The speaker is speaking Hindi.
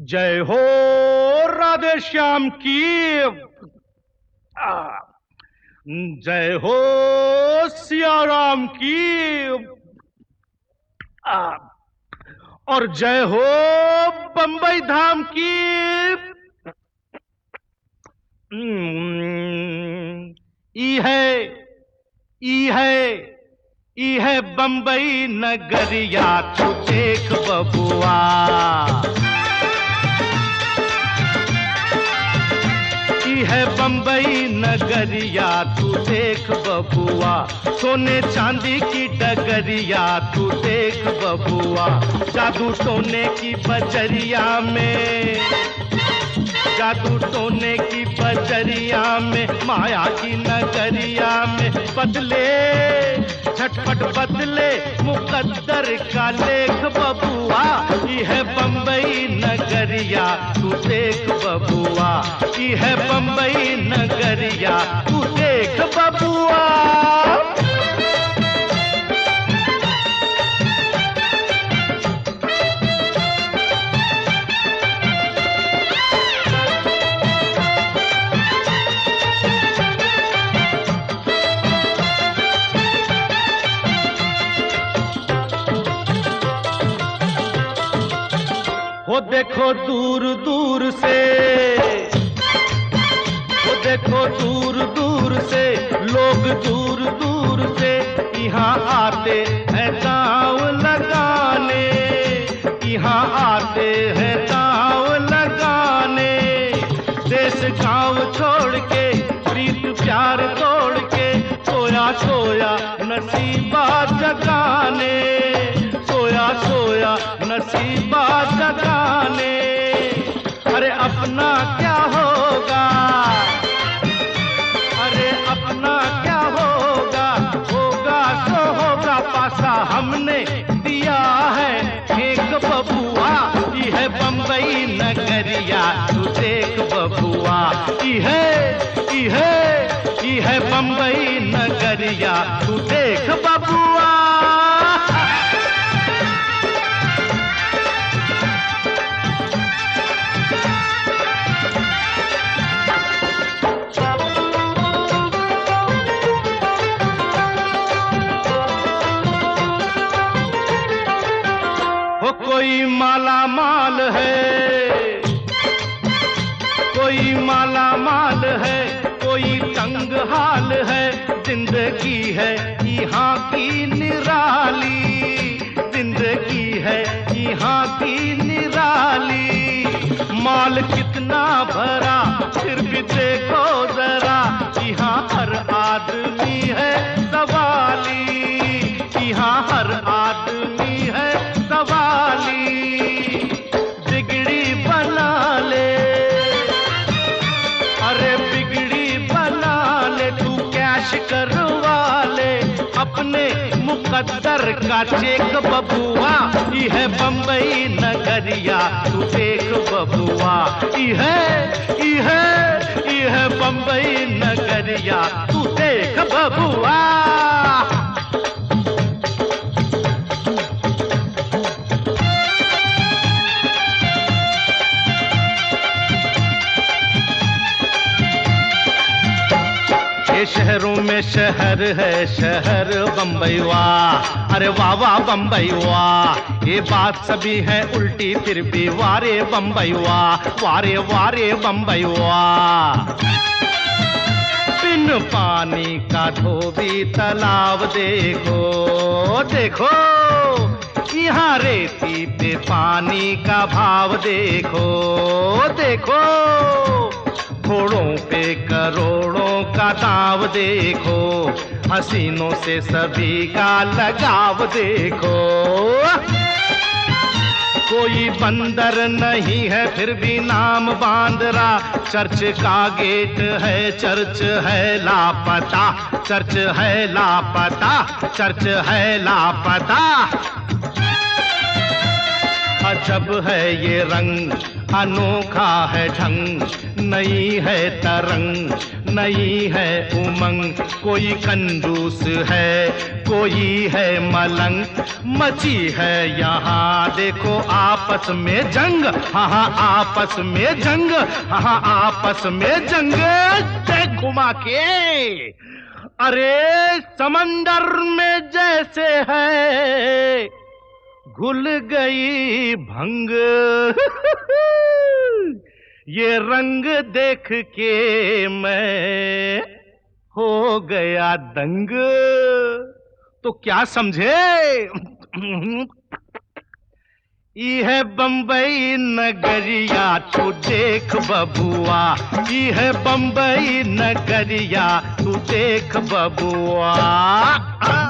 जय हो राधे श्याम की। जय हो सिया राम की। और जय हो बंबई धाम की। ई है बंबई नगरिया, तू देख बबुआ। है बंबई नगरिया, तू देख बबुआ। सोने चांदी की डगरिया, तू देख बबुआ। जादू टोने की बजरिया में, जादू टोने की बजरिया में, माया की नगरिया में बदले झटपट बदले मुकद्दर का लेख बबुआ। ये है बंबई नगरिया, तू देख बबुआ। ये है बंबई नगरिया, तू देख बबुआ। वो देखो दूर दूर से, वो देखो दूर दूर से लोग दूर दूर से यहाँ आते हैं दांव लगाने, यहाँ आते हैं दांव लगाने। देश गांव छोड़ के प्रीत प्यार तोड़ के सोया सोया नसीबा जगाने, सोया सोया नसीबा जगाने। अरे अपना क्या होगा, अरे अपना क्या होगा, होगा सो होगा। पासा हमने दिया है एक बबुआ। ये है बंबई नगरिया, तू देख बबुआ। ये है बंबई नगरिया, तू देख बबुआ। कोई माला माल है, कोई माला माल है, कोई तंग हाल है। जिंदगी है यहाँ की निराली, जिंदगी है यहाँ की निराली। माल कितना भरा फिर भी देखो जरा, यहाँ हर आदमी है सवाली, यहाँ हर आदमी है सवाली। बिगड़ी बना ले, अरे बिगड़ी बना ले, तू कैश करवा ले अपने मुकद्दर का चेक बबुआ। ये है बंबई नगरिया, तू देख बबुआ। ये है बंबई नगरिया, तू देख बबुआ। शहरों में शहर है शहर बंबई वाह। अरे वाह वाह बंबई वाह। ये बात सभी है उल्टी फिर भी वारे बंबई वाह, वारे वारे बंबई वाह। बिन पानी का धोबी तालाब देखो, देखो यहाँ रेती पे पानी का भाव देखो, देखो घोड़ों पे करोड़ों का दाव देखो। हसीनों से सभी का लगाव देखो। कोई बंदर नहीं है फिर भी नाम बांदरा। चर्च का गेट है, चर्च है लापता, चर्च है लापता, चर्च है लापता। अजब है ये रंग, अनोखा है ढंग, नई है तरंग, नई है उमंग। कोई कंजूस है, कोई है मलंग, मची है यहाँ देखो आपस में जंग। हाँ हाँ आपस में जंग, हाँ हाँ आपस में जंग। घुमा के अरे समंदर में जैसे है घुल गई भंग। ये रंग देख के मैं हो गया दंग। तो क्या समझे? यह बंबई नगरिया तू देख बबुआ, यह बंबई नगरिया तू देख बबुआ।